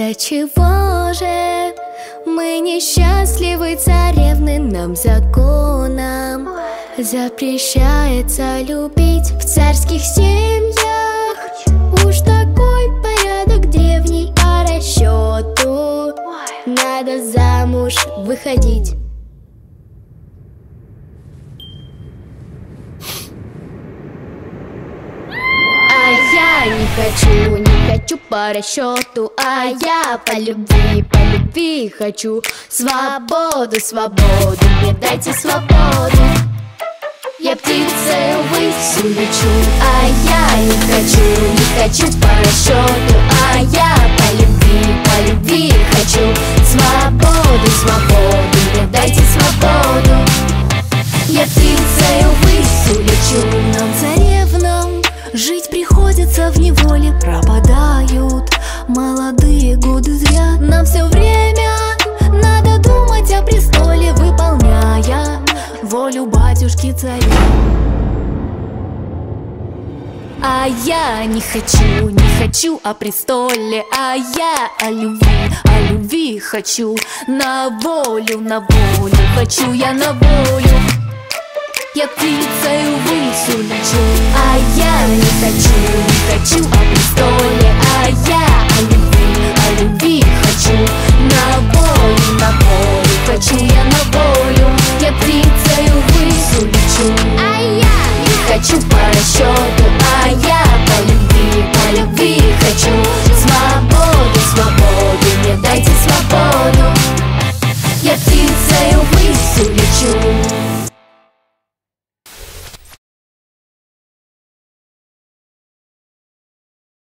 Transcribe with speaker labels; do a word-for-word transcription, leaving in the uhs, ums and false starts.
Speaker 1: Тогда чего же мы несчастливы, царевны? Нам законом запрещается любить в царских семьях. Уж такой порядок древний, по расчету надо замуж выходить. А я не хочу, не хочу по расчету, а я по любви, по любви хочу свободу, свободу, мне дайте свободу. Я птицей ввысь улечу, а я не хочу, не хочу по расчету, а я по любви, по любви хочу свободу, свободу, мне дайте свободу. Я птицей ввысь улечу. Нам, царевнам, жить приходится в неволе, пропадают молодые годы зря. Нам все время надо думать о престоле, выполняя волю батюшки царя. А я не хочу, не хочу о престоле, а я о любви, о любви хочу. На волю, на волю, хочу я на волю. Я птицей ввысь улечу. А я не хочу, не хочу о престоле, а я о любви.